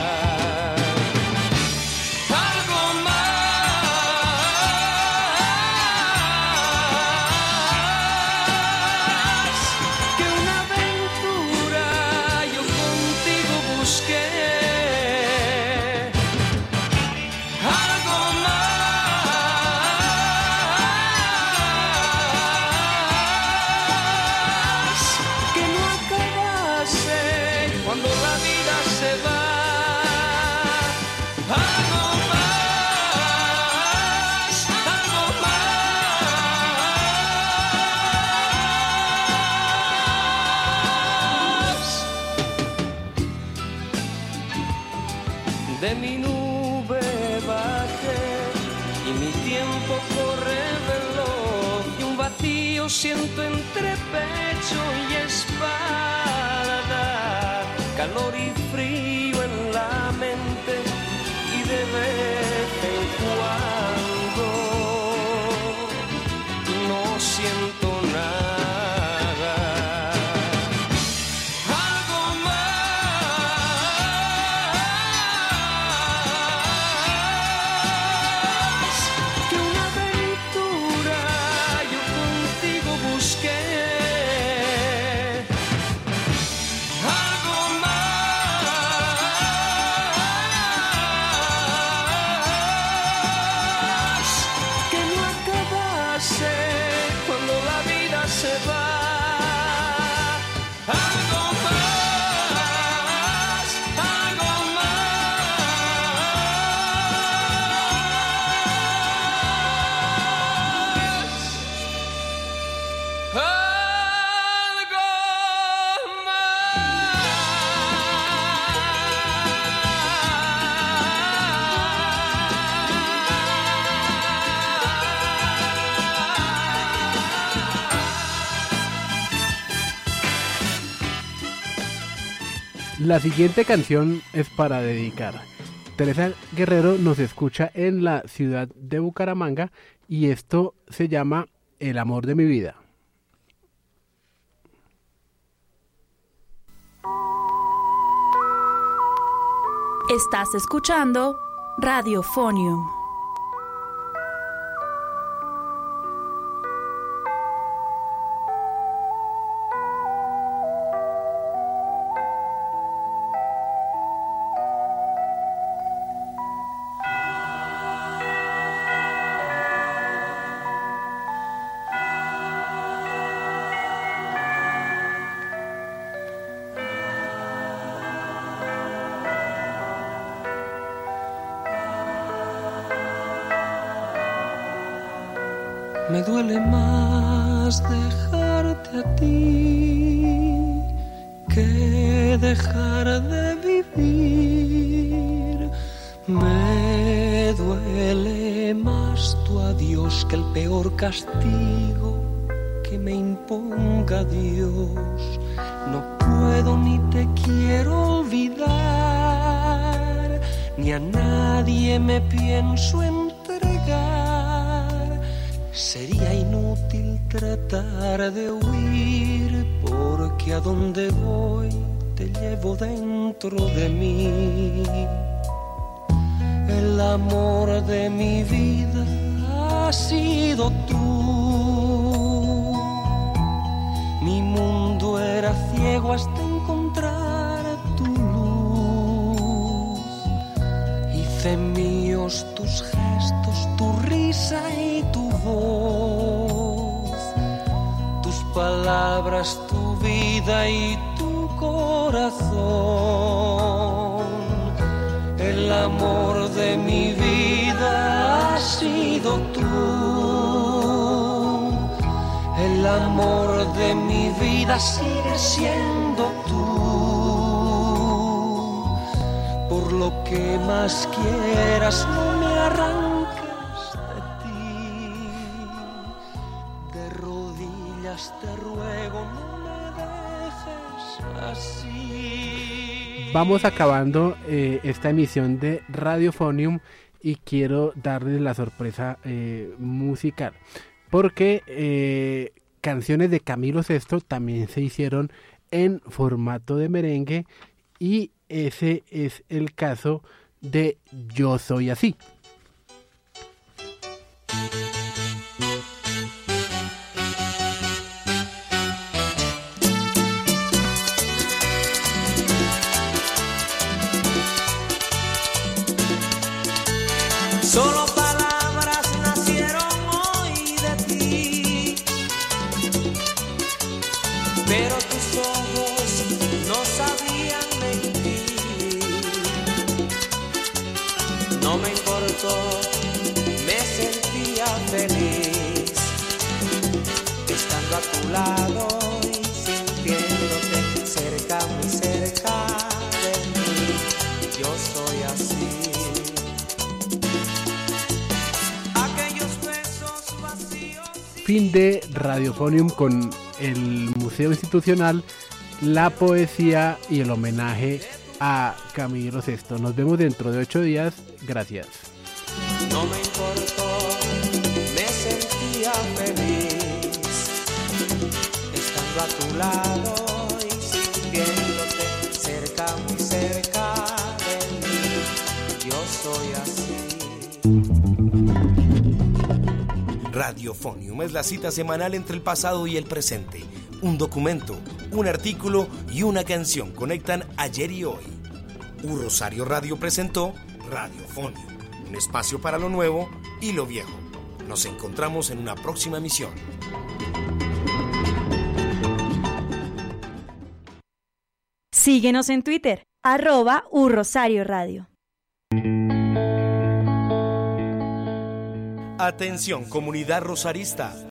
Speaker 20: De mi nube bajé y mi tiempo corre veloz, y un vacío siento entre pecho y espalda, calor y frío en la mente, y de vez en cuando no siento nada. Algo más
Speaker 4: La siguiente canción es para dedicar. Teresa Guerrero nos escucha en la ciudad de Bucaramanga y esto se llama El amor de mi vida.
Speaker 19: Estás escuchando Radio Fonium.
Speaker 20: Me duele más dejarte a ti que dejar de vivir. Me duele más tu adiós que el peor castigo que me imponga Dios. No puedo ni te quiero olvidar, ni a nadie me pienso entregar. Sería inútil tratar de huir, porque a donde voy te llevo dentro de mí. El amor de mi vida has sido tú. Mi mundo era ciego hasta encontrar tu luz. Hice míos tus gestos, tu risa y tu voz, tus palabras, tu vida y tu corazón. El amor de mi vida has sido tú. El amor de mi vida sigue siendo tú. Por lo que más quieras, no me arranques de ti. De rodillas te ruego, no me dejes así.
Speaker 4: Vamos acabando esta emisión de Radio Fonium y quiero darles la sorpresa musical, porque canciones de Camilo VI también se hicieron en formato de merengue y ese es el caso de Yo Soy Así.
Speaker 20: Solo palabras nacieron hoy de ti, pero tus ojos no sabían mentir. No me importó, me sentía feliz estando a tu lado y sintiéndote cerca, muy cerca de mí. Yo soy así.
Speaker 4: Fin de Radiofonium con el Museo Institucional, la poesía y el homenaje a Camilo VI. Nos vemos dentro de 8 días. Gracias.
Speaker 20: No me importó, me sentía feliz estando a tu lado y sintiéndote cerca, muy cerca de mí. Yo soy así.
Speaker 3: Radiofonium es la cita semanal entre el pasado y el presente. Un documento, un artículo y una canción conectan ayer y hoy. Rosario Radio presentó Radiofonium, un espacio para lo nuevo y lo viejo. Nos encontramos en una próxima emisión.
Speaker 21: Síguenos en Twitter, @urrosarioradio.
Speaker 3: Atención, comunidad rosarista.